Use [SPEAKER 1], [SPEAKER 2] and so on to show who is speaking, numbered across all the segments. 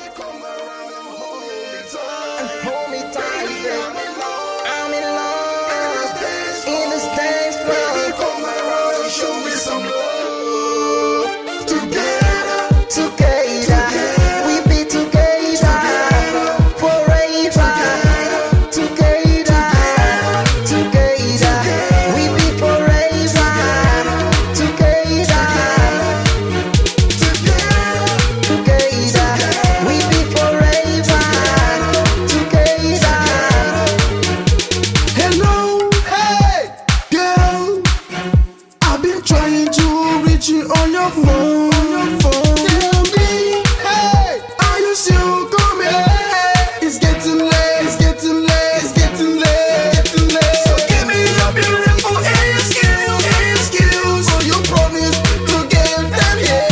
[SPEAKER 1] come around and hold me tight.
[SPEAKER 2] And hold me tight,
[SPEAKER 1] Baby,
[SPEAKER 2] baby. I'm in love in this dance floor.
[SPEAKER 1] Baby, come around and show me some love. Together,
[SPEAKER 2] Together, we be together forever. Together, together, we be forever. Together, together, we be forever. Together.
[SPEAKER 1] hello, hey, girl. I've been trying to reach you on your phone. Tell me, hey, are you still coming? It's getting late, it's getting late, it's getting late, getting late. So give me your beautiful excuse. So you promise to give them, yeah.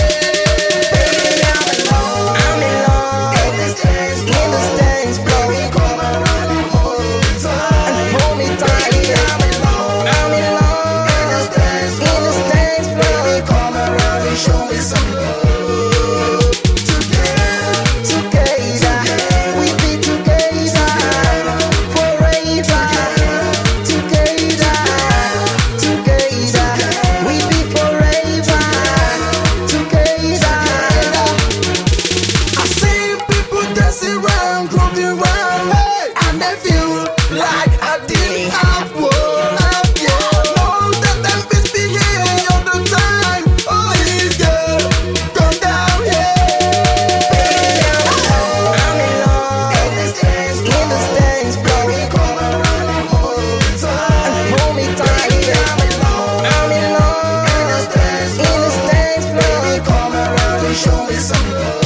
[SPEAKER 2] I'm in love in this dance floor.
[SPEAKER 1] Come around and hold me tight.
[SPEAKER 2] And hold me tight. I'm in love in this dance floor.
[SPEAKER 1] Come around and show me some love.
[SPEAKER 2] Together, we be together forever. Together, we be forever. Together.
[SPEAKER 1] I see people dancing around, grooving around, and I feel like I didn't have one. Yeah, I know that them bitch be here all the time. Oh, please, girl, come down here.
[SPEAKER 2] I'm in love in this dance floor.
[SPEAKER 1] Come around and hold me tight.
[SPEAKER 2] And hold me tight. I'm in love in this dance floor.
[SPEAKER 1] Come around and show me some love.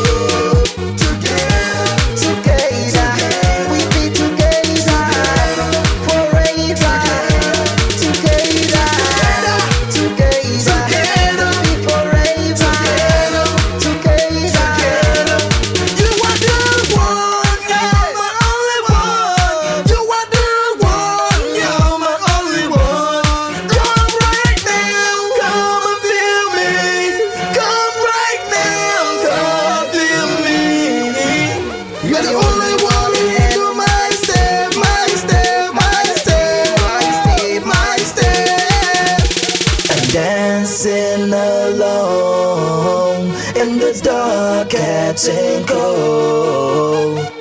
[SPEAKER 2] Together, we be together forever. Together, we be forever. Together.
[SPEAKER 1] You are the one, you're my only one. You are the one, you're my only one. Come right now, come and feel me. Come right now, come feel me. You're the only one, you're my step, my step, my step, my step, my step.
[SPEAKER 2] I'm dancing alone in the dark, catching cold.